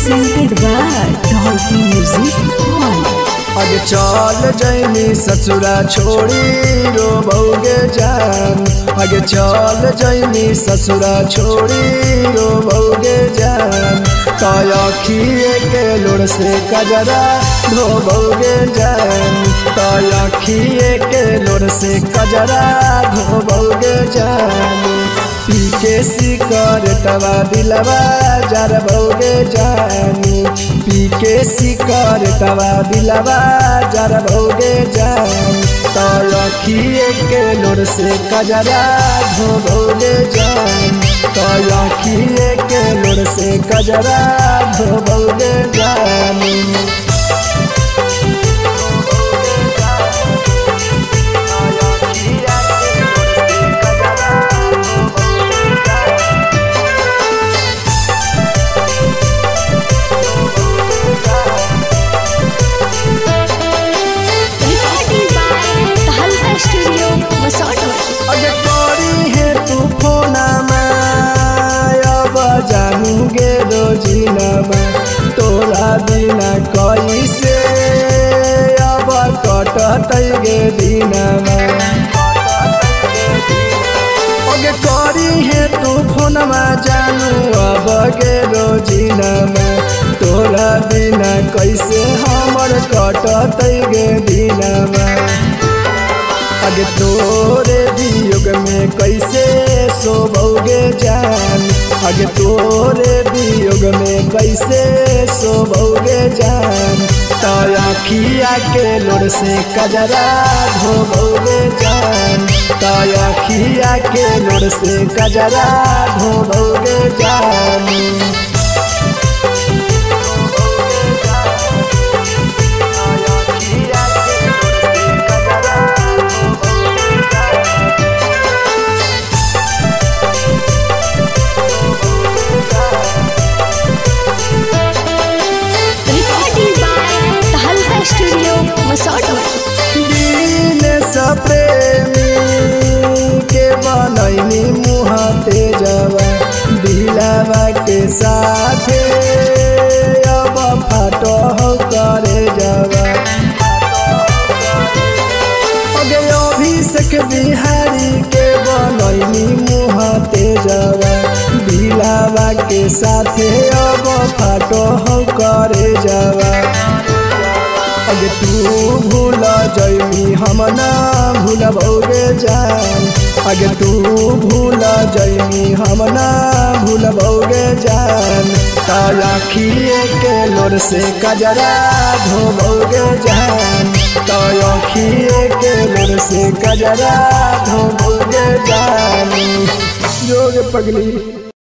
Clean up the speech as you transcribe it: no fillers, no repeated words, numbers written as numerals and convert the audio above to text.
presented by Dolphin Music One. आगे चल जैनी ससुरा छोड़ी रो बउगे जान। आगे चल जैनी ससुरा छोड़ी रो बउगे जान। अखिए के लोड़ से कजरा धो बउगे जान। अखिए के लोड़ से कजरा धो बउगे जान। पी के सिकरेटवा दिलवा जार बउगे जानी। पी के सिकरेटवा दिलवा जार बउगे जान। अखिए के लोड़ से कजरा धो बउगे जान। अखिए के लोड़ से कजरा धो बउगे जानी। जानूगे रोजीनामा तोरा बिना कैसे अब कटतैगे दिनमा। अगे करी है तू फोनमा जानू अब गे रोजीनामा तोरा बिना कैसे हमर कटतैगे दिनमा। आगे तोरे वियोग में कैसे सोबोगे जान। आगे तोरे वियोग में कैसे सोबोगे जान। अखिया के लोड़ से कजरा धोबोगे जान। अखिया के लोड़ से कजरा धोबोगे जान। प्रेमी के बनैनी मुहाते जवा दिलावा के साथे अब फाटो हो करे जवा। अगे अभिषेक बिहारी के बनैनी मुहाते जवा दिलावा के साथे अब फाटो हो करे जवा। अगे तू भूल जैमी हम ना भूलबोगे जान। अगे तू भूल जैमी हम ना भूलबोगे जान। अखिए के लोड़ से कजरा धोबोगे जान। अखिए के लोड़ से कजरा धोबोगे जान। जोग पगली।